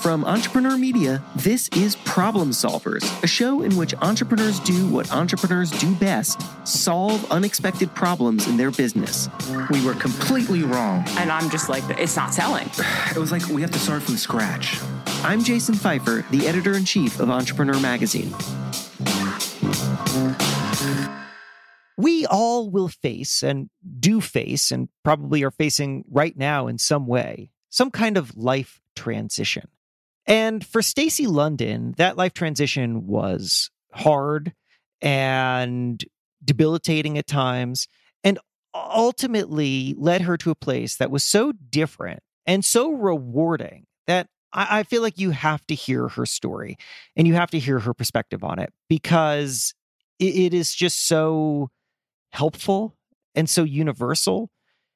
From Entrepreneur Media, this is Problem Solvers, a show in which entrepreneurs do what entrepreneurs do best: solve unexpected problems in their business. We were completely wrong. And I'm just like, it's not selling. It was like we have to start from scratch. I'm Jason Pfeiffer, the editor-in-chief of Entrepreneur Magazine. We all will face and do face and probably are facing right now in some way, some kind of life transition. And for Stacy London, that life transition was hard and debilitating at times, and ultimately led her to a place that was so different and so rewarding that I feel like you have to hear her story and you have to hear her perspective on it, because it is just so helpful and so universal,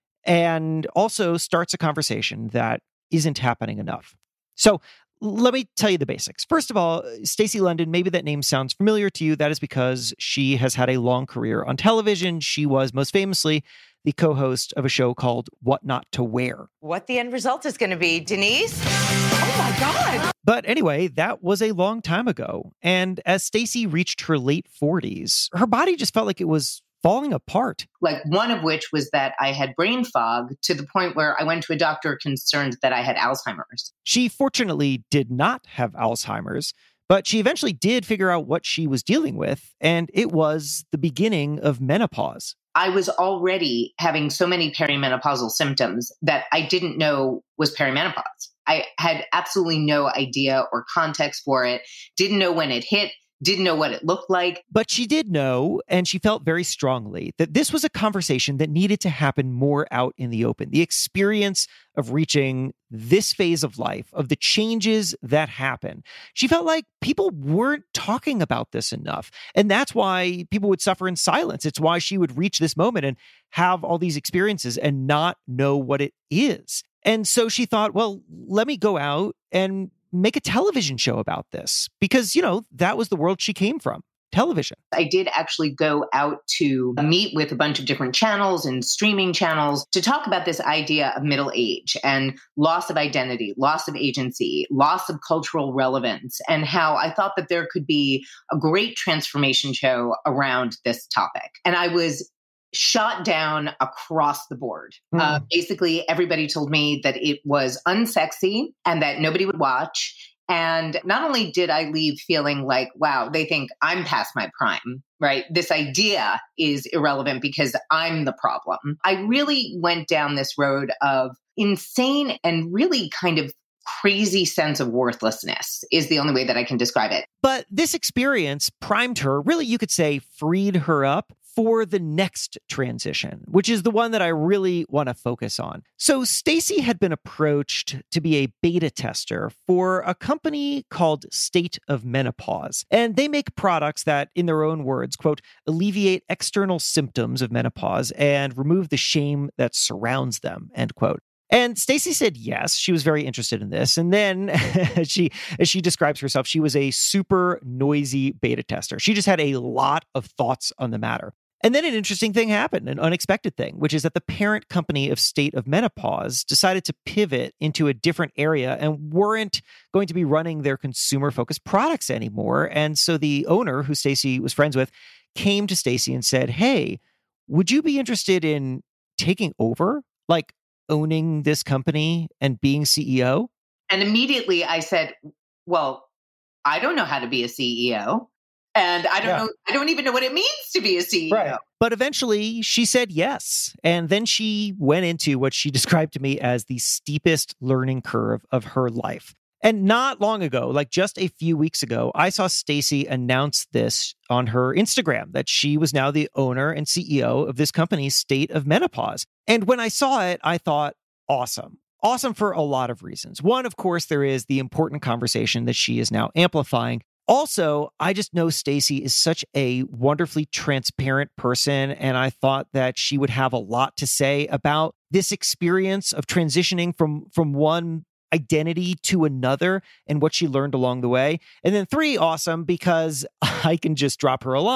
and also starts a conversation that isn't happening enough. So let me tell you the basics. First of all, Stacy London, maybe that name sounds familiar to you. That is because she has had a long career on television. She was most famously the co-host of a show called What Not to Wear. What the end result is going to be, Denise? Oh my God. But anyway, that was a long time ago. And as Stacy reached her late 40s, her body just felt like it was falling apart. Like one of which was that I had brain fog to the point where I went to a doctor concerned that I had Alzheimer's. She fortunately did not have Alzheimer's, but she eventually did figure out what she was dealing with, and it was the beginning of menopause. I was already having so many perimenopausal symptoms that I didn't know was perimenopause. I had absolutely no idea or context for it, didn't know when it hit, didn't know what it looked like. But she did know, and she felt very strongly, that this was a conversation that needed to happen more out in the open. The experience of reaching this phase of life, of the changes that happen. She felt like people weren't talking about this enough. And that's why people would suffer in silence. It's why she would reach this moment and have all these experiences and not know what it is. And so she thought, well, let me go out and make a television show about this, because, you know, that was the world she came from, television. I did actually go out to meet with a bunch of different channels and streaming channels to talk about this idea of middle age and loss of identity, loss of agency, loss of cultural relevance, and how I thought that there could be a great transformation show around this topic. And I was shot down across the board. Basically, everybody told me that it was unsexy and that nobody would watch. And not only did I leave feeling like, wow, they think I'm past my prime, right? This idea is irrelevant because I'm the problem. I really went down this road of insane and really kind of crazy sense of worthlessness is the only way that I can describe it. But this experience primed her, really, you could say, freed her up for the next transition, which is the one that I really want to focus on. So Stacy had been approached to be a beta tester for a company called State of Menopause. And they make products that, in their own words, quote, alleviate external symptoms of menopause and remove the shame that surrounds them, end quote. And Stacy said yes, she was very interested in this. And then, as she describes herself, she was a super noisy beta tester. She just had a lot of thoughts on the matter. And then an interesting thing happened, an unexpected thing, which is that the parent company of State of Menopause decided to pivot into a different area and weren't going to be running their consumer-focused products anymore. And so the owner, who Stacy was friends with, came to Stacy and said, hey, would you be interested in taking over, like owning this company and being CEO? And immediately I said, well, I don't know how to be a CEO. And I don't even know what it means to be a CEO. Right. But eventually she said yes. And then she went into what she described to me as the steepest learning curve of her life. And not long ago, like just a few weeks ago, I saw Stacy announce this on her Instagram, that she was now the owner and CEO of this company, State of Menopause. And when I saw it, I thought, awesome. Awesome for a lot of reasons. One, of course, there is the important conversation that she is now amplifying. Also, I just know Stacy is such a wonderfully transparent person, and I thought that she would have a lot to say about this experience of transitioning from one identity to another and what she learned along the way. And then 3, awesome, because I can just drop her a line.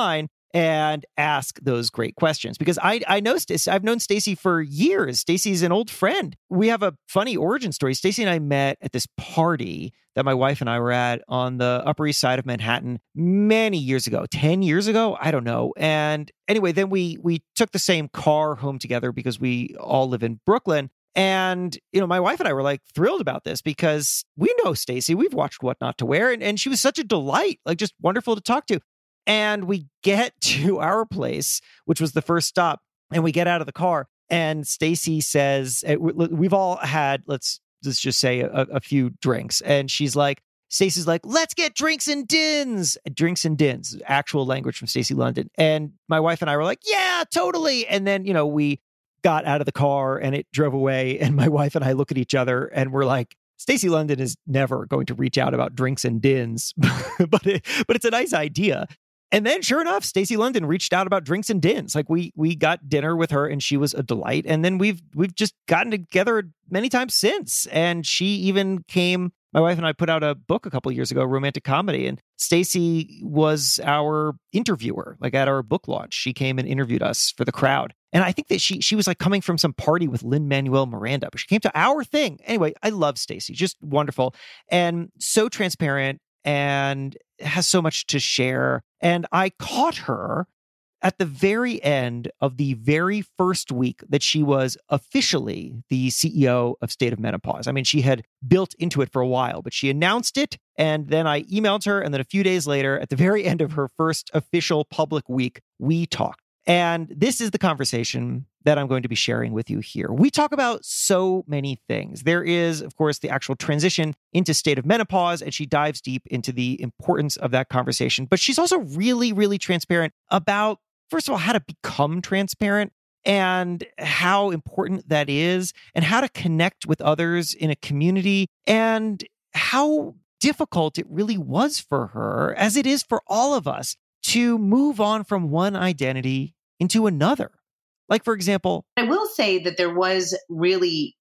and ask those great questions. Because I know Stacey, I've known Stacey for years. Stacey's an old friend. We have a funny origin story. Stacey and I met at this party that my wife and I were at on the Upper East Side of Manhattan many years ago, 10 years ago, I don't know. And anyway, then we took the same car home together because we all live in Brooklyn. And, my wife and I were like thrilled about this because we know Stacey. We've watched What Not to Wear, and she was such a delight, like just wonderful to talk to. And we get to our place, which was the first stop, and we get out of the car. And Stacey says, we've all had, let's just say a few drinks. And Stacey's like, let's get drinks and dins. Drinks and dins, actual language from Stacey London. And my wife and I were like, yeah, totally. And then, we got out of the car and it drove away. And my wife and I look at each other and we're like, Stacey London is never going to reach out about drinks and dins, but it's a nice idea. And then sure enough, Stacey London reached out about drinks and dins. Like we got dinner with her and she was a delight. And then we've just gotten together many times since. And she even came, my wife and I put out a book a couple of years ago, romantic comedy. And Stacey was our interviewer, like at our book launch. She came and interviewed us for the crowd. And I think that she was like coming from some party with Lin-Manuel Miranda, but she came to our thing. Anyway, I love Stacey, just wonderful and so transparent and has so much to share. And I caught her at the very end of the very first week that she was officially the CEO of State of Menopause. I mean, she had built into it for a while, but she announced it. And then I emailed her. And then a few days later, at the very end of her first official public week, we talked. And this is the conversation that I'm going to be sharing with you here. We talk about so many things. There is, of course, the actual transition into State of Menopause, and she dives deep into the importance of that conversation. But she's also really, really transparent about, first of all, how to become transparent and how important that is, and how to connect with others in a community, and how difficult it really was for her, as it is for all of us, to move on from one identity into another. Like, for example, I will say that there was really,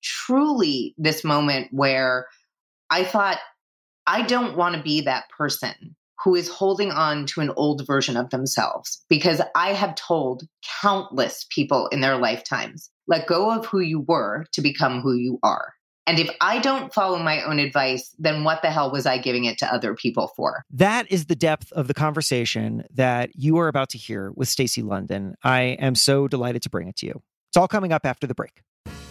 truly this moment where I thought, I don't want to be that person who is holding on to an old version of themselves, because I have told countless people in their lifetimes, let go of who you were to become who you are. And if I don't follow my own advice, then what the hell was I giving it to other people for? That is the depth of the conversation that you are about to hear with Stacey London. I am so delighted to bring it to you. It's all coming up after the break.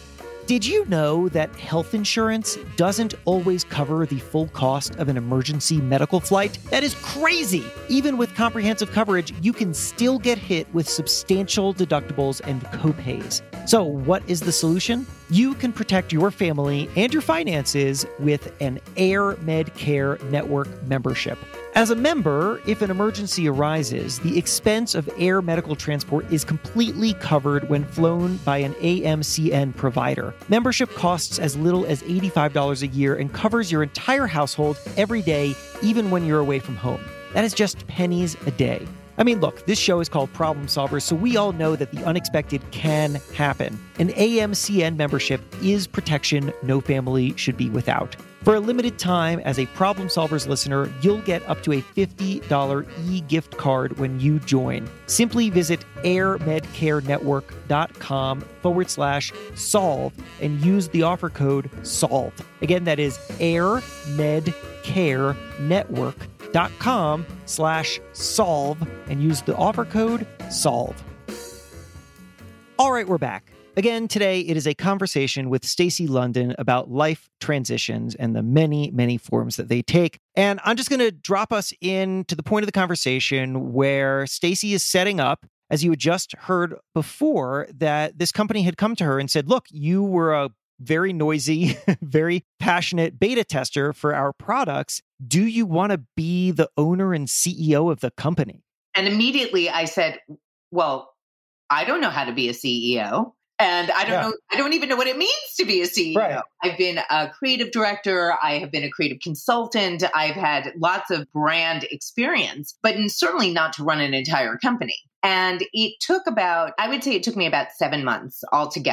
Did you know that health insurance doesn't always cover the full cost of an emergency medical flight? That is crazy. Even with comprehensive coverage, you can still get hit with substantial deductibles and copays. So what is the solution? You can protect your family and your finances with an Air Medcare Network membership. As a member, if an emergency arises, the expense of air medical transport is completely covered when flown by an AMCN provider. Membership costs as little as $85 a year and covers your entire household every day, even when you're away from home. That is just pennies a day. I mean, look, this show is called Problem Solvers, so we all know that the unexpected can happen. An AMCN membership is protection no family should be without. For a limited time, as a Problem Solvers listener, you'll get up to a $50 e-gift card when you join. Simply visit airmedcarenetwork.com/solve and use the offer code SOLVE. Again, that is airmedcarenetwork.com/solve and use the offer code SOLVE. All right, we're back. Again, today it is a conversation with Stacey London about life transitions and the many, many forms that they take. And I'm just going to drop us into the point of the conversation where Stacey is setting up, as you had just heard before, that this company had come to her and said, look, you were a very noisy, very passionate beta tester for our products. Do you want to be the owner and CEO of the company? And immediately I said, well, I don't know how to be a CEO. And I don't even know what it means to be a CEO. Right. I've been a creative director. I have been a creative consultant. I've had lots of brand experience, but certainly not to run an entire company. And it took me about 7 months altogether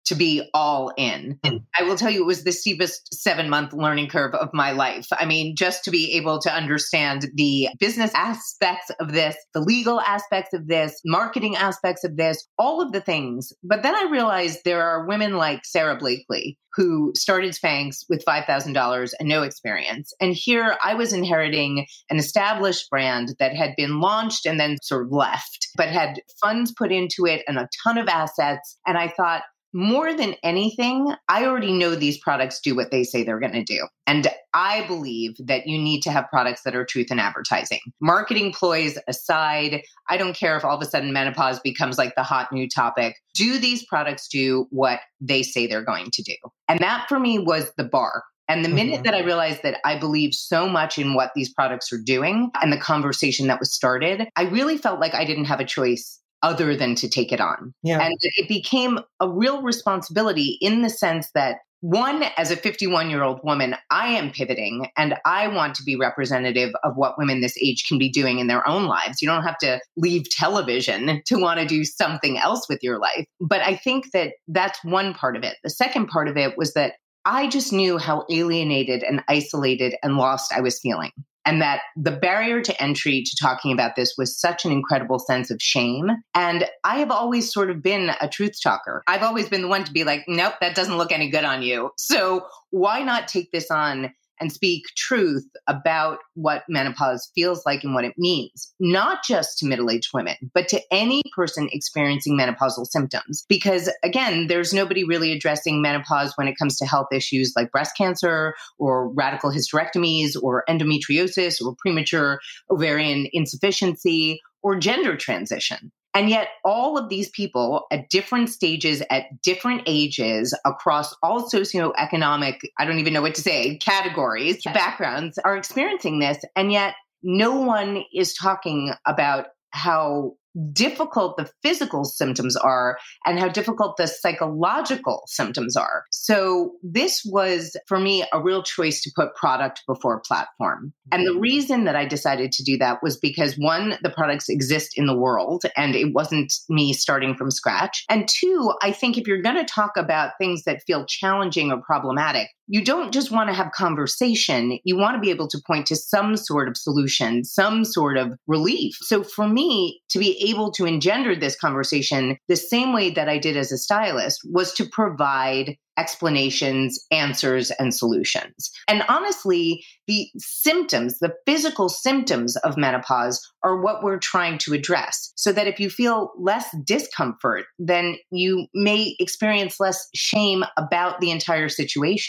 to be all in. I will tell you, it was the steepest 7-month learning curve of my life. I mean, just to be able to understand the business aspects of this, the legal aspects of this, marketing aspects of this, all of the things. But then I realized there are women like Sarah Blakely who started Spanx with $5,000 and no experience. And here I was inheriting an established brand that had been launched and then sort of left, but had funds put into it and a ton of assets. And I thought, more than anything, I already know these products do what they say they're going to do. And I believe that you need to have products that are truth in advertising. Marketing ploys aside, I don't care if all of a sudden menopause becomes like the hot new topic. Do these products do what they say they're going to do? And that for me was the bar. And the minute that I realized that I believe so much in what these products are doing and the conversation that was started, I really felt like I didn't have a choice other than to take it on. Yeah. And it became a real responsibility in the sense that, one, as a 51-year-old woman, I am pivoting and I want to be representative of what women this age can be doing in their own lives. You don't have to leave television to want to do something else with your life. But I think that that's one part of it. The second part of it was that I just knew how alienated and isolated and lost I was feeling. And that the barrier to entry to talking about this was such an incredible sense of shame. And I have always sort of been a truth talker. I've always been the one to be like, nope, that doesn't look any good on you. So why not take this on and speak truth about what menopause feels like and what it means, not just to middle-aged women, but to any person experiencing menopausal symptoms. Because again, there's nobody really addressing menopause when it comes to health issues like breast cancer or radical hysterectomies or endometriosis or premature ovarian insufficiency or gender transition. And yet all of these people at different stages, at different ages, across all socioeconomic, I don't even know what to say, categories, backgrounds are experiencing this. And yet no one is talking about how difficult the physical symptoms are and how difficult the psychological symptoms are. So this was, for me, a real choice to put product before platform. And the reason that I decided to do that was because, one, the products exist in the world and it wasn't me starting from scratch. And two, I think if you're going to talk about things that feel challenging or problematic, you don't just want to have conversation. You want to be able to point to some sort of solution, some sort of relief. So for me, to be able to engender this conversation the same way that I did as a stylist was to provide explanations, answers, and solutions. And honestly, the symptoms, the physical symptoms of menopause are what we're trying to address, so that if you feel less discomfort, then you may experience less shame about the entire situation.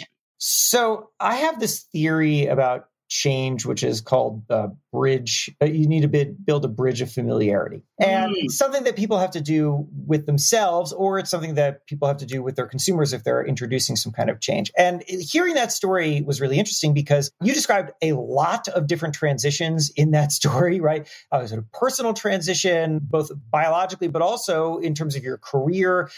So I have this theory about change, which is called bridge. You need to build a bridge of familiarity. And it's something that people have to do with themselves, or it's something that people have to do with their consumers if they're introducing some kind of change. And hearing that story was really interesting because you described a lot of different transitions in that story, right? Sort of personal transition, both biologically, but also in terms of your career,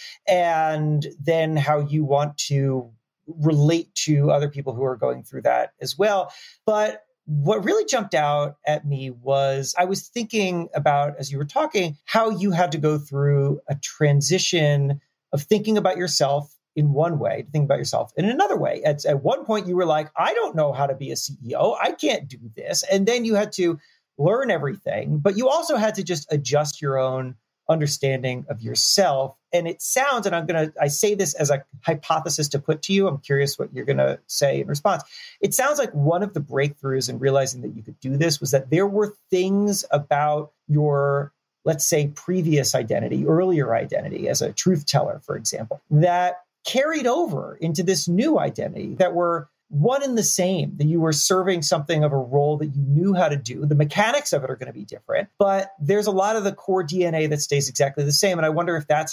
and then how you want to relate to other people who are going through that as well. But what really jumped out at me was I was thinking about, as you were talking, how you had to go through a transition of thinking about yourself in one way, to think about yourself in another way. At one point, you were like, I don't know how to be a CEO. I can't do this. And then you had to learn everything, but you also had to just adjust your own understanding of yourself. And it sounds, and I say this as a hypothesis to put to you, I'm curious what you're going to say in response. It sounds like one of the breakthroughs in realizing that you could do this was that there were things about your, let's say, previous identity, earlier identity as a truth teller, for example, that carried over into this new identity that were one and the same, that you were serving something of a role that you knew how to do. The mechanics of it are going to be different, but there's a lot of the core DNA that stays exactly the same. And I wonder if that's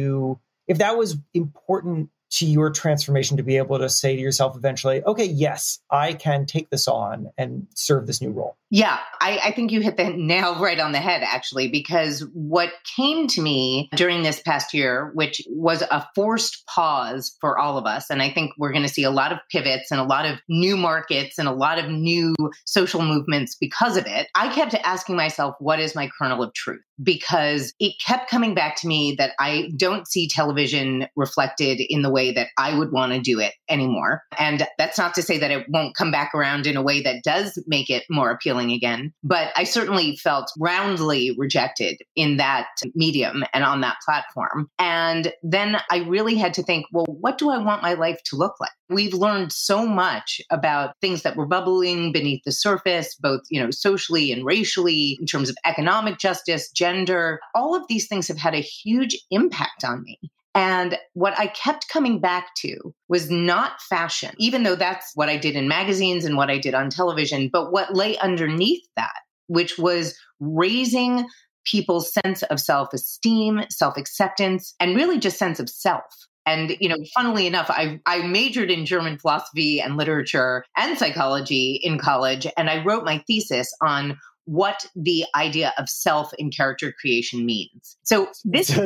if that was important to your transformation, to be able to say to yourself eventually, okay, yes, I can take this on and serve this new role. Yeah, I think you hit the nail right on the head, actually, because what came to me during this past year, which was a forced pause for all of us, and I think we're going to see a lot of pivots and a lot of new markets and a lot of new social movements because of it, I kept asking myself, what is my kernel of truth? Because it kept coming back to me that I don't see television reflected in the way that I would want to do it anymore. And that's not to say that it won't come back around in a way that does make it more appealing again. But I certainly felt roundly rejected in that medium and on that platform. And then I really had to think, well, what do I want my life to look like? We've learned so much about things that were bubbling beneath the surface, both, socially and racially, in terms of economic justice, gender. All of these things have had a huge impact on me. And what I kept coming back to was not fashion, even though that's what I did in magazines and what I did on television, but what lay underneath that, which was raising people's sense of self-esteem, self-acceptance, and really just sense of self. And, funnily enough, I majored in German philosophy and literature and psychology in college, and I wrote my thesis on what the idea of self in character creation means. So that's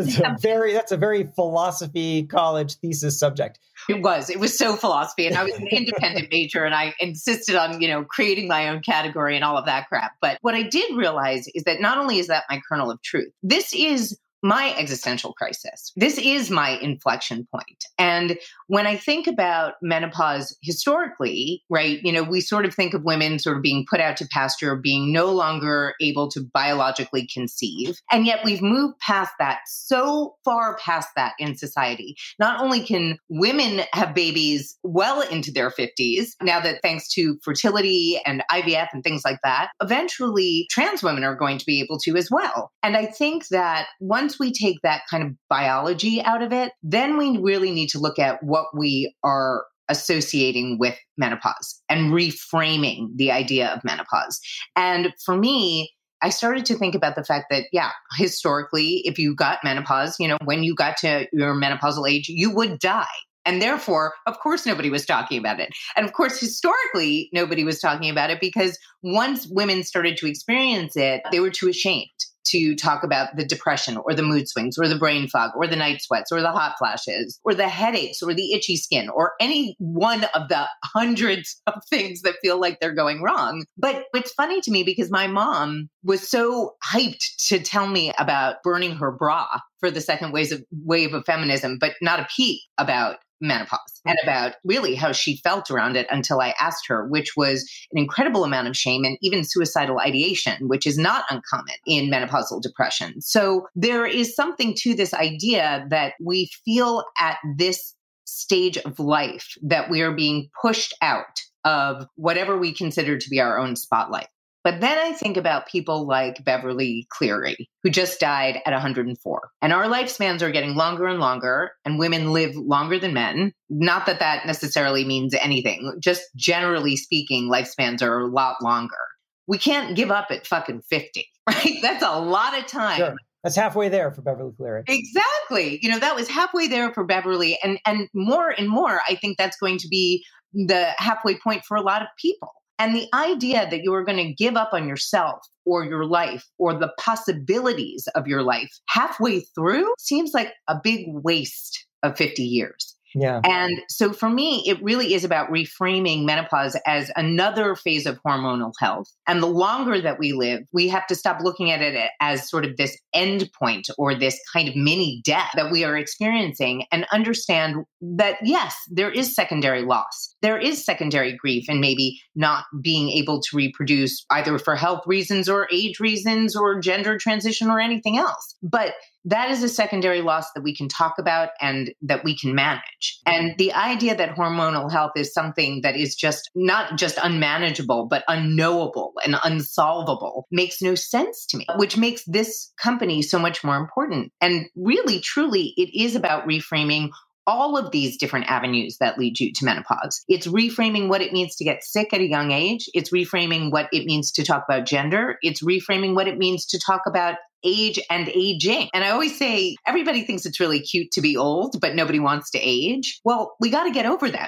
a very philosophy college thesis subject. It was so philosophy, and I was an independent major, and I insisted on, creating my own category and all of that crap. But what I did realize is that not only is that my kernel of truth, this is my existential crisis. This is my inflection point. And when I think about menopause historically, right, we sort of think of women sort of being put out to pasture, being no longer able to biologically conceive. And yet we've moved past that, so far past that in society. Not only can women have babies well into their 50s, now that thanks to fertility and IVF and things like that, eventually trans women are going to be able to as well. And I think that once we take that kind of biology out of it, then we really need to look at what we are associating with menopause and reframing the idea of menopause. And for me, I started to think about the fact that, historically, if you got menopause, when you got to your menopausal age, you would die. And therefore, of course, nobody was talking about it. And of course, historically, nobody was talking about it because once women started to experience it, they were too ashamed to talk about the depression or the mood swings or the brain fog or the night sweats or the hot flashes or the headaches or the itchy skin or any one of the hundreds of things that feel like they're going wrong. But it's funny to me because my mom was so hyped to tell me about burning her bra for the second wave of feminism, but not a peep about menopause and about really how she felt around it until I asked her, which was an incredible amount of shame and even suicidal ideation, which is not uncommon in menopausal depression. So there is something to this idea that we feel at this stage of life that we are being pushed out of whatever we consider to be our own spotlight. But then I think about people like Beverly Cleary, who just died at 104. And our lifespans are getting longer and longer, and women live longer than men. Not that that necessarily means anything. Just generally speaking, lifespans are a lot longer. We can't give up at fucking 50, right? That's a lot of time. Sure. That's halfway there for Beverly Cleary. Exactly. That was halfway there for Beverly. And more, I think that's going to be the halfway point for a lot of people. And the idea that you are going to give up on yourself or your life or the possibilities of your life halfway through seems like a big waste of 50 years. Yeah. And so for me, it really is about reframing menopause as another phase of hormonal health. And the longer that we live, we have to stop looking at it as sort of this end point or this kind of mini death that we are experiencing and understand that, yes, there is secondary loss. There is secondary grief and maybe not being able to reproduce either for health reasons or age reasons or gender transition or anything else. But that is a secondary loss that we can talk about and that we can manage. And the idea that hormonal health is something that is just not just unmanageable, but unknowable and unsolvable makes no sense to me, which makes this company so much more important. And really, truly, it is about reframing all of these different avenues that lead you to menopause. It's reframing what it means to get sick at a young age. It's reframing what it means to talk about gender. It's reframing what it means to talk about age and aging. And I always say, everybody thinks it's really cute to be old, but nobody wants to age. Well, we got to get over that shit.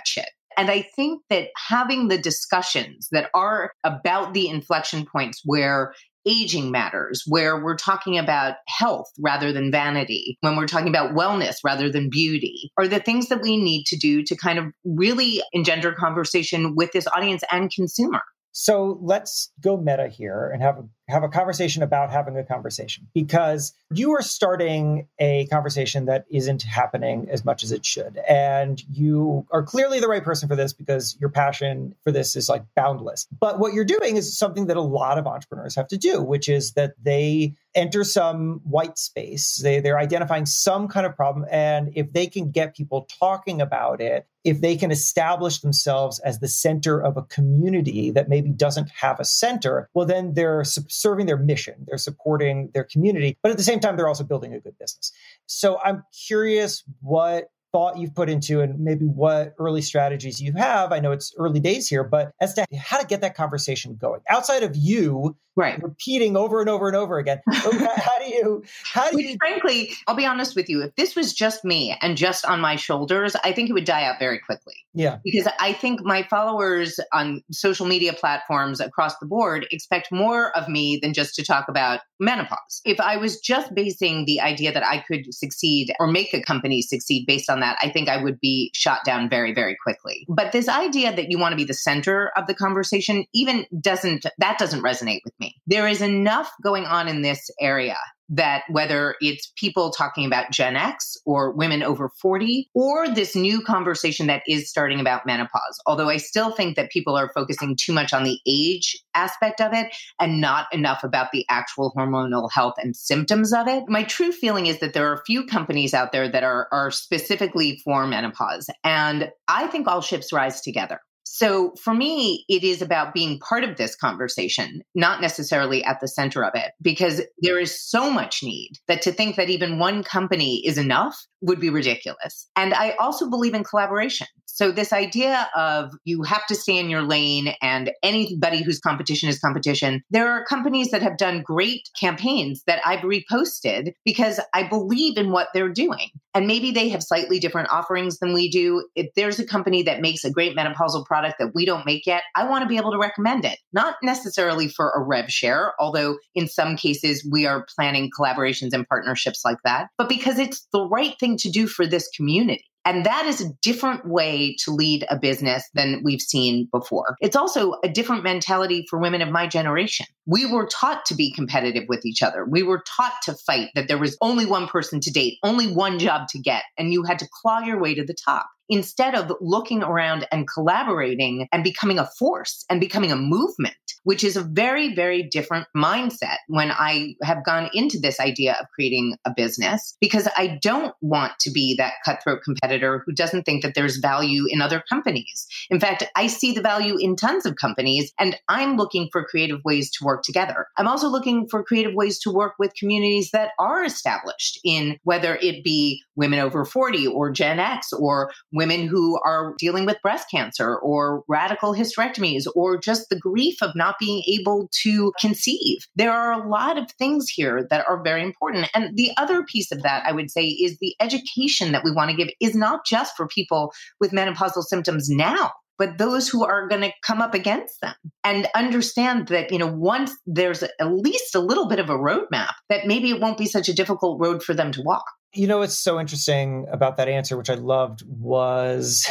And I think that having the discussions that are about the inflection points where aging matters, where we're talking about health rather than vanity, when we're talking about wellness rather than beauty, are the things that we need to do to kind of really engender conversation with this audience and consumer. So let's go meta here and have a conversation about having a conversation, because you are starting a conversation that isn't happening as much as it should. And you are clearly the right person for this because your passion for this is like boundless. But what you're doing is something that a lot of entrepreneurs have to do, which is that they enter some white space. They're identifying some kind of problem. And if they can get people talking about it, if they can establish themselves as the center of a community that maybe doesn't have a center, well, then they're serving their mission. They're supporting their community. But at the same time, they're also building a good business. So I'm curious what thought you've put into and maybe what early strategies you have. I know it's early days here, but as to how to get that conversation going outside of you repeating over and over and over again. How do you? Frankly, I'll be honest with you. If this was just me and just on my shoulders, I think it would die out very quickly. Yeah. Because I think my followers on social media platforms across the board expect more of me than just to talk about menopause. If I was just basing the idea that I could succeed or make a company succeed based on that, I think I would be shot down very, very quickly. But this idea that you want to be the center of the conversation doesn't resonate with me. There is enough going on in this area that whether it's people talking about Gen X or women over 40, or this new conversation that is starting about menopause, although I still think that people are focusing too much on the age aspect of it and not enough about the actual hormonal health and symptoms of it. My true feeling is that there are a few companies out there that are specifically for menopause, and I think all ships rise together. So for me, it is about being part of this conversation, not necessarily at the center of it, because there is so much need that to think that even one company is enough would be ridiculous. And I also believe in collaboration. So this idea of you have to stay in your lane and anybody whose competition is competition, there are companies that have done great campaigns that I've reposted because I believe in what they're doing. And maybe they have slightly different offerings than we do. If there's a company that makes a great menopausal product that we don't make yet, I want to be able to recommend it, not necessarily for a rev share, although in some cases we are planning collaborations and partnerships like that, but because it's the right thing to do for this community. And that is a different way to lead a business than we've seen before. It's also a different mentality for women of my generation. We were taught to be competitive with each other. We were taught to fight, that there was only one person to date, only one job to get, and you had to claw your way to the top. Instead of looking around and collaborating and becoming a force and becoming a movement, which is a very, very different mindset when I have gone into this idea of creating a business, because I don't want to be that cutthroat competitor who doesn't think that there's value in other companies. In fact, I see the value in tons of companies, and I'm looking for creative ways to work together. I'm also looking for creative ways to work with communities that are established in whether it be women over 40 or Gen X or women who are dealing with breast cancer or radical hysterectomies or just the grief of not being able to conceive. There are a lot of things here that are very important. And the other piece of that, I would say, is the education that we want to give is not just for people with menopausal symptoms now, but those who are going to come up against them, and understand that, once there's at least a little bit of a roadmap, that maybe it won't be such a difficult road for them to walk. What's so interesting about that answer, which I loved, was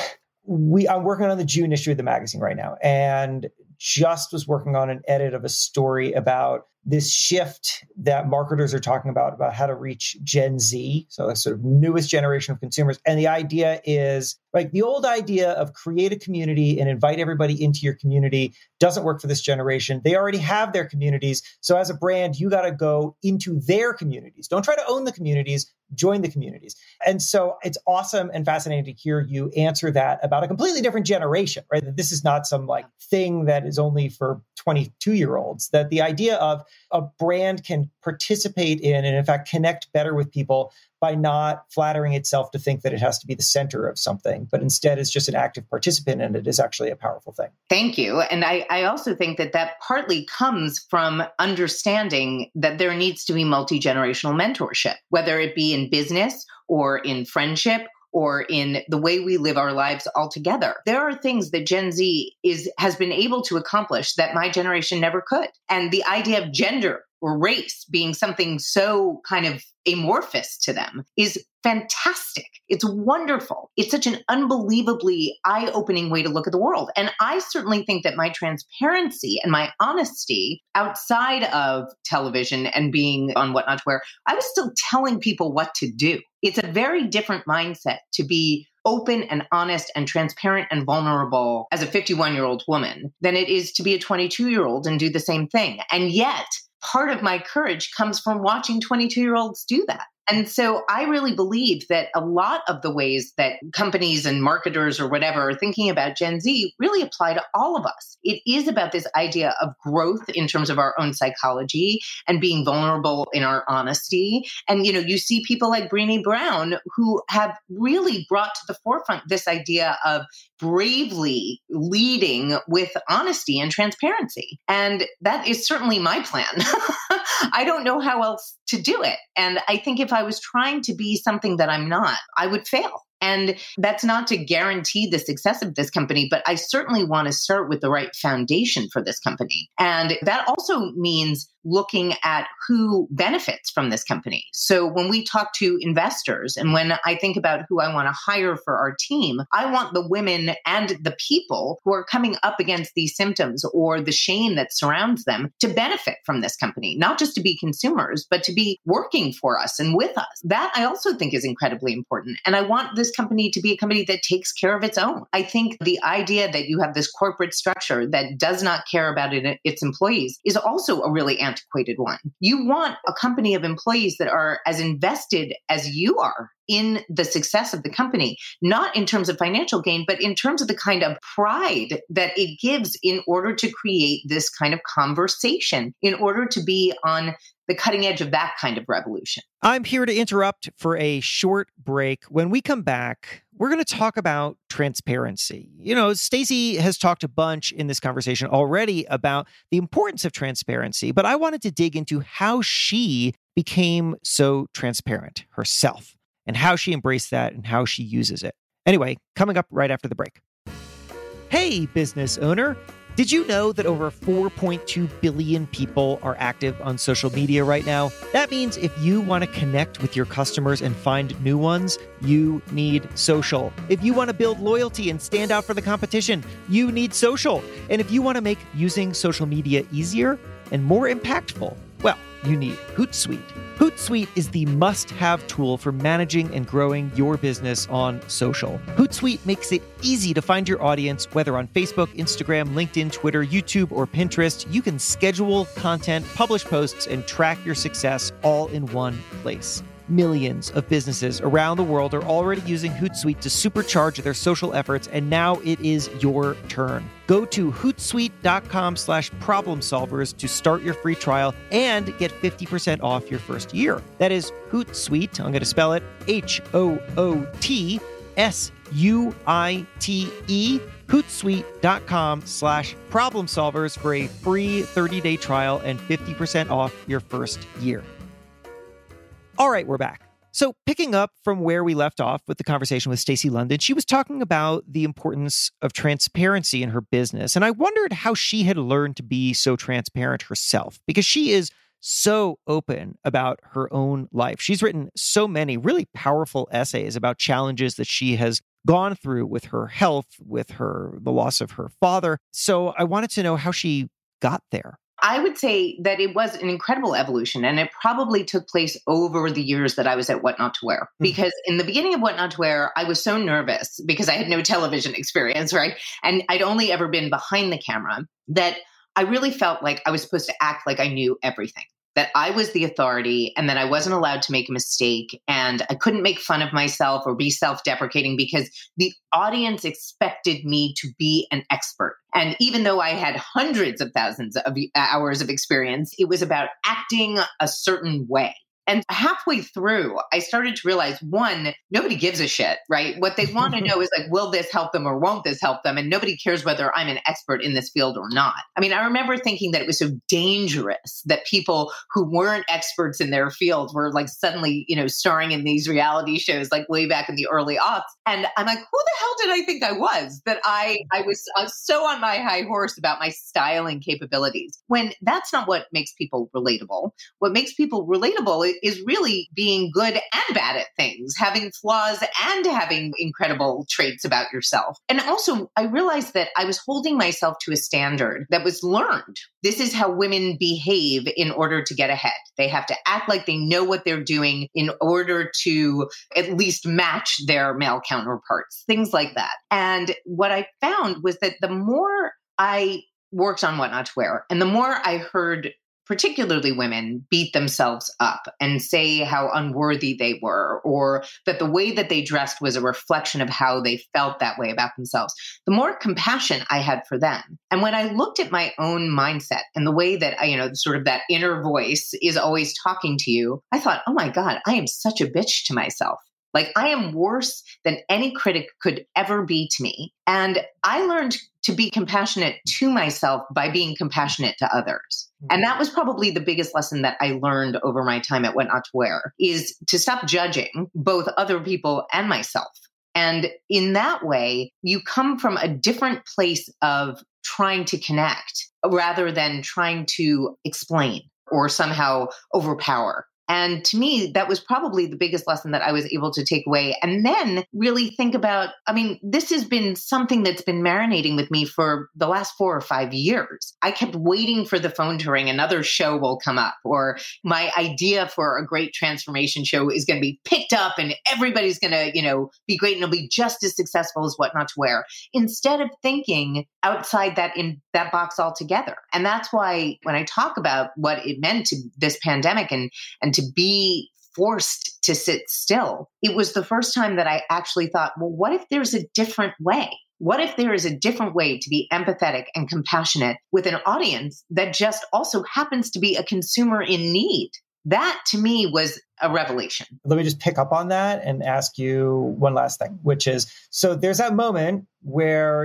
I'm working on the June issue of the magazine right now, and just was working on an edit of a story about this shift that marketers are talking about how to reach Gen Z, so the sort of newest generation of consumers. And the idea is, like, the old idea of create a community and invite everybody into your community doesn't work for this generation. They already have their communities. So as a brand, you got to go into their communities. Don't try to own the communities, join the communities. And so it's awesome and fascinating to hear you answer that about a completely different generation, right? That this is not some thing that is only for 22-year-olds, that the idea of a brand can participate in and in fact connect better with people by not flattering itself to think that it has to be the center of something, but instead is just an active participant, and it is actually a powerful thing. Thank you. And I also think that partly comes from understanding that there needs to be multi-generational mentorship, whether it be in business or in friendship or in the way we live our lives altogether. There are things that Gen Z has been able to accomplish that my generation never could. And the idea of gender or race being something so kind of amorphous to them is fantastic. It's wonderful. It's such an unbelievably eye-opening way to look at the world. And I certainly think that my transparency and my honesty outside of television and being on What Not to Wear, I was still telling people what to do. It's a very different mindset to be open and honest and transparent and vulnerable as a 51-year-old woman than it is to be a 22-year-old and do the same thing. And yet, part of my courage comes from watching 22-year-olds do that. And so I really believe that a lot of the ways that companies and marketers or whatever are thinking about Gen Z really apply to all of us. It is about this idea of growth in terms of our own psychology and being vulnerable in our honesty. And, you see people like Brené Brown who have really brought to the forefront this idea of bravely leading with honesty and transparency. And that is certainly my plan. I don't know how else to do it. And I think if I was trying to be something that I'm not, I would fail. And that's not to guarantee the success of this company, but I certainly want to start with the right foundation for this company. And that also means looking at who benefits from this company. So when we talk to investors and when I think about who I want to hire for our team, I want the women and the people who are coming up against these symptoms or the shame that surrounds them to benefit from this company, not just to be consumers, but to be working for us and with us. That I also think is incredibly important. And I want this company to be a company that takes care of its own. I think the idea that you have this corporate structure that does not care about its employees is also a really antiquated one. You want a company of employees that are as invested as you are in the success of the company, not in terms of financial gain, but in terms of the kind of pride that it gives in order to create this kind of conversation, in order to be on the cutting edge of that kind of revolution. I'm here to interrupt for a short break. When we come back, we're going to talk about transparency. Stacey has talked a bunch in this conversation already about the importance of transparency, but I wanted to dig into how she became so transparent herself and how she embraced that and how she uses it. Anyway, coming up right after the break. Hey, business owner. Did you know that over 4.2 billion people are active on social media right now? That means if you want to connect with your customers and find new ones, you need social. If you want to build loyalty and stand out for the competition, you need social. And if you want to make using social media easier and more impactful, well, you need Hootsuite. Hootsuite is the must-have tool for managing and growing your business on social. Hootsuite makes it easy to find your audience, whether on Facebook, Instagram, LinkedIn, Twitter, YouTube, or Pinterest. You can schedule content, publish posts, and track your success all in one place. Millions of businesses around the world are already using Hootsuite to supercharge their social efforts, and now it is your turn. Go to hootsuite.com/problem solvers to start your free trial and get 50% off your first year. That is Hootsuite. I'm going to spell it HOOTSUITE. Hootsuite.com/problem solvers for a free 30-day trial and 50% off your first year. All right, we're back. So picking up from where we left off with the conversation with Stacey London, she was talking about the importance of transparency in her business. And I wondered how she had learned to be so transparent herself, because she is so open about her own life. She's written so many really powerful essays about challenges that she has gone through with her health, with the loss of her father. So I wanted to know how she got there. I would say that it was an incredible evolution, and it probably took place over the years that I was at What Not to Wear. Because in the beginning of What Not to Wear, I was so nervous because I had no television experience, right? And I'd only ever been behind the camera, that I really felt like I was supposed to act like I knew everything, that I was the authority and that I wasn't allowed to make a mistake, and I couldn't make fun of myself or be self-deprecating because the audience expected me to be an expert. And even though I had hundreds of thousands of hours of experience, it was about acting a certain way. And halfway through, I started to realize, one, nobody gives a shit, right? What they want to know is like, will this help them or won't this help them? And nobody cares whether I'm an expert in this field or not. I mean, I remember thinking that it was so dangerous that people who weren't experts in their field were like suddenly, starring in these reality shows like way back in the early aughts. And I'm like, who the hell did I think I was? That I was so on my high horse about my styling capabilities, when that's not what makes people relatable. What makes people relatable is really being good and bad at things, having flaws and having incredible traits about yourself. And also, I realized that I was holding myself to a standard that was learned. This is how women behave in order to get ahead. They have to act like they know what they're doing in order to at least match their male counterparts, things like that. And what I found was that the more I worked on What Not to Wear, and the more I heard particularly women beat themselves up and say how unworthy they were, or that the way that they dressed was a reflection of how they felt that way about themselves, the more compassion I had for them. And when I looked at my own mindset and the way that sort of that inner voice is always talking to you, I thought, oh my God, I am such a bitch to myself. Like, I am worse than any critic could ever be to me. And I learned to be compassionate to myself by being compassionate to others. And that was probably the biggest lesson that I learned over my time at What Not to Wear, is to stop judging both other people and myself. And in that way, you come from a different place of trying to connect rather than trying to explain or somehow overpower. And to me, that was probably the biggest lesson that I was able to take away. And then really think about, this has been something that's been marinating with me for the last 4 or 5 years. I kept waiting for the phone to ring, another show will come up, or my idea for a great transformation show is going to be picked up and everybody's going to, be great and it'll be just as successful as What Not to Wear, instead of thinking outside that in that box altogether. And that's why when I talk about what it meant to this pandemic and to be forced to sit still, it was the first time that I actually thought, well, what if there's a different way? What if there is a different way to be empathetic and compassionate with an audience that just also happens to be a consumer in need? That to me was a revelation. Let me just pick up on that and ask you one last thing, which is, so there's that moment where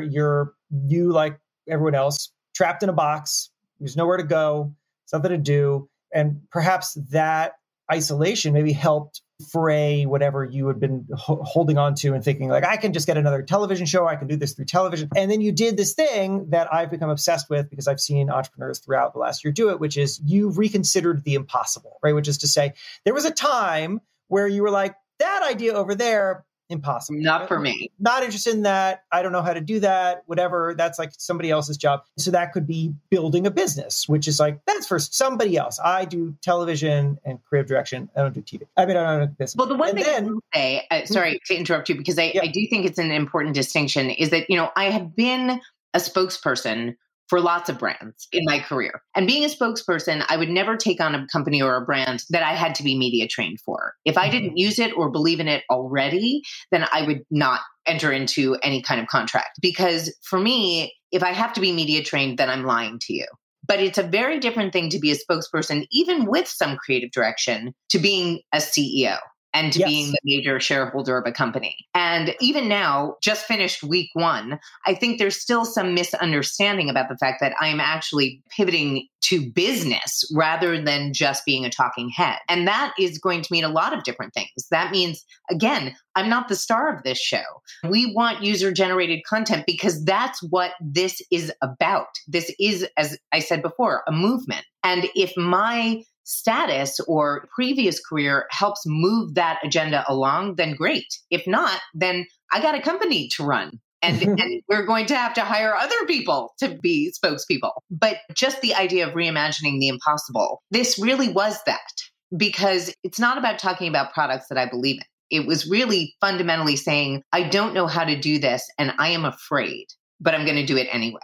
you like everyone else, trapped in a box, there's nowhere to go, something to do. And perhaps that isolation maybe helped fray whatever you had been holding on to and thinking like, I can just get another television show. I can do this through television. And then you did this thing that I've become obsessed with because I've seen entrepreneurs throughout the last year do it, which is you've reconsidered the impossible, right? Which is to say, there was a time where you were like, that idea over there, impossible. Not for me. Not interested in that. I don't know how to do that, whatever. That's like somebody else's job. So that could be building a business, which is like, that's for somebody else. I do television and creative direction. I don't do TV. I don't do business. Well, the one thing I will say, sorry to interrupt you, because I do think it's an important distinction, is that, I have been a spokesperson for lots of brands in my career. And being a spokesperson, I would never take on a company or a brand that I had to be media trained for. If I didn't use it or believe in it already, then I would not enter into any kind of contract. Because for me, if I have to be media trained, then I'm lying to you. But it's a very different thing to be a spokesperson, even with some creative direction, to being a CEO. And to being the major shareholder of a company. And even now, just finished week 1, I think there's still some misunderstanding about the fact that I'm actually pivoting to business rather than just being a talking head. And that is going to mean a lot of different things. That means, again, I'm not the star of this show. We want user-generated content because that's what this is about. This is, as I said before, a movement. And if my status or previous career helps move that agenda along, then great. If not, then I got a company to run. And we're going to have to hire other people to be spokespeople. But just the idea of reimagining the impossible, this really was that, because it's not about talking about products that I believe in. It was really fundamentally saying, I don't know how to do this and I am afraid, but I'm going to do it anyway.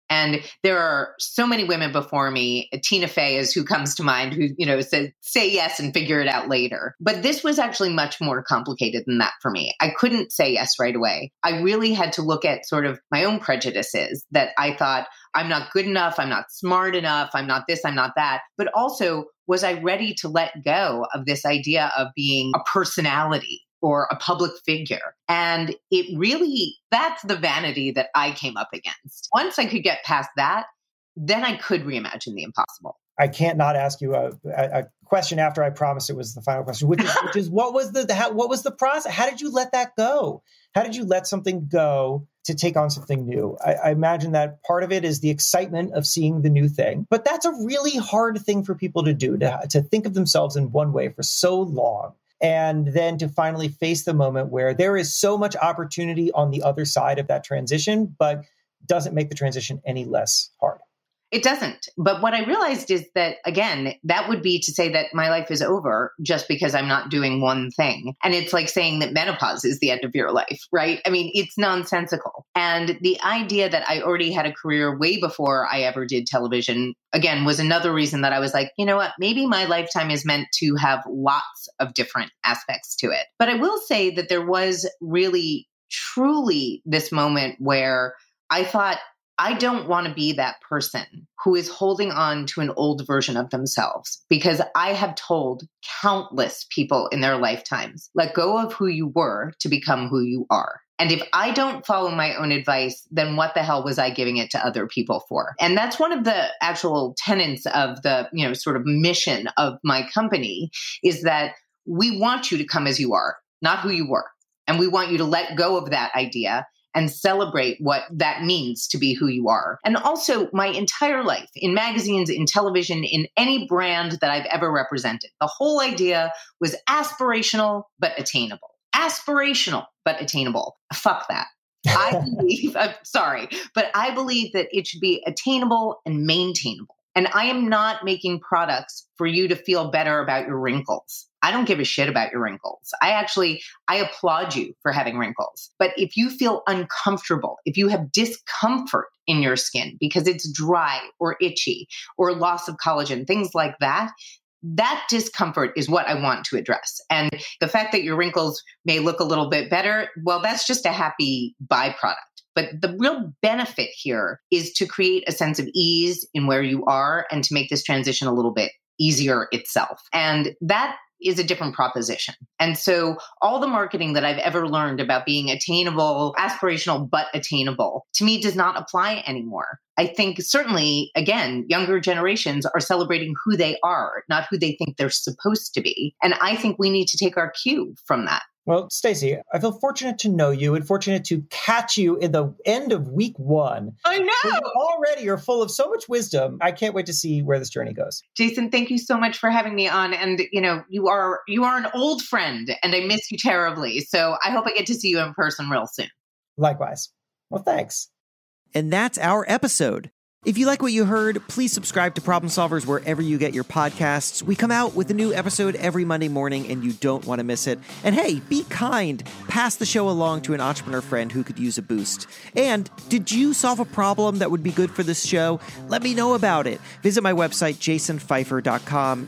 And there are so many women before me. Tina Fey is who comes to mind, who, said, say yes and figure it out later. But this was actually much more complicated than that for me. I couldn't say yes right away. I really had to look at sort of my own prejudices that I thought, I'm not good enough, I'm not smart enough, I'm not this, I'm not that. But also, was I ready to let go of this idea of being a personality or a public figure? And it really, that's the vanity that I came up against. Once I could get past that, then I could reimagine the impossible. I can't not ask you a question after I promised it was the final question, which is what was the process? How did you let that go? How did you let something go to take on something new? I imagine that part of it is the excitement of seeing the new thing, but that's a really hard thing for people to do, to think of themselves in one way for so long. And then to finally face the moment where there is so much opportunity on the other side of that transition, but doesn't make the transition any less hard. It doesn't. But what I realized is that, again, that would be to say that my life is over just because I'm not doing one thing. And it's like saying that menopause is the end of your life, right? I mean, it's nonsensical. And the idea that I already had a career way before I ever did television, again, was another reason that I was like, you know what, maybe my lifetime is meant to have lots of different aspects to it. But I will say that there was really, truly this moment where I thought, I don't want to be that person who is holding on to an old version of themselves, because I have told countless people in their lifetimes, let go of who you were to become who you are. And if I don't follow my own advice, then what the hell was I giving it to other people for? And that's one of the actual tenets of the, sort of mission of my company, is that we want you to come as you are, not who you were. And we want you to let go of that idea and celebrate what that means to be who you are. And also, my entire life, in magazines, in television, in any brand that I've ever represented, the whole idea was aspirational but attainable. Aspirational but attainable. Fuck that. I believe, I'm sorry, but I believe that it should be attainable and maintainable. And I am not making products for you to feel better about your wrinkles. I don't give a shit about your wrinkles. I applaud you for having wrinkles. But if you feel uncomfortable, if you have discomfort in your skin because it's dry or itchy or loss of collagen, things like that, that discomfort is what I want to address. And the fact that your wrinkles may look a little bit better, well, that's just a happy byproduct. But the real benefit here is to create a sense of ease in where you are and to make this transition a little bit easier itself. And that is a different proposition. And so all the marketing that I've ever learned about being attainable, aspirational, but attainable, to me does not apply anymore. I think certainly, again, younger generations are celebrating who they are, not who they think they're supposed to be. And I think we need to take our cue from that. Well, Stacey, I feel fortunate to know you and fortunate to catch you in the end of week 1. I know. You already are full of so much wisdom. I can't wait to see where this journey goes. Jason, thank you so much for having me on. And, you are an old friend and I miss you terribly. So I hope I get to see you in person real soon. Likewise. Well, thanks. And that's our episode. If you like what you heard, please subscribe to Problem Solvers wherever you get your podcasts. We come out with a new episode every Monday morning, and you don't want to miss it. And hey, be kind. Pass the show along to an entrepreneur friend who could use a boost. And did you solve a problem that would be good for this show? Let me know about it. Visit my website, jasonfeifer.com,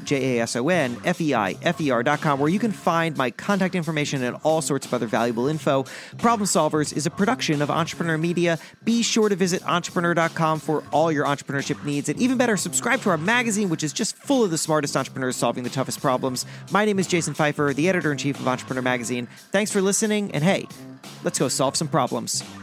JASONFEIFER.com, where you can find my contact information and all sorts of other valuable info. Problem Solvers is a production of Entrepreneur Media. Be sure to visit entrepreneur.com for all your entrepreneurship needs, and even better, subscribe to our magazine, which is just full of the smartest entrepreneurs solving the toughest problems. My name is Jason Feifer, the editor-in-chief of Entrepreneur Magazine. Thanks for listening, and hey, let's go solve some problems.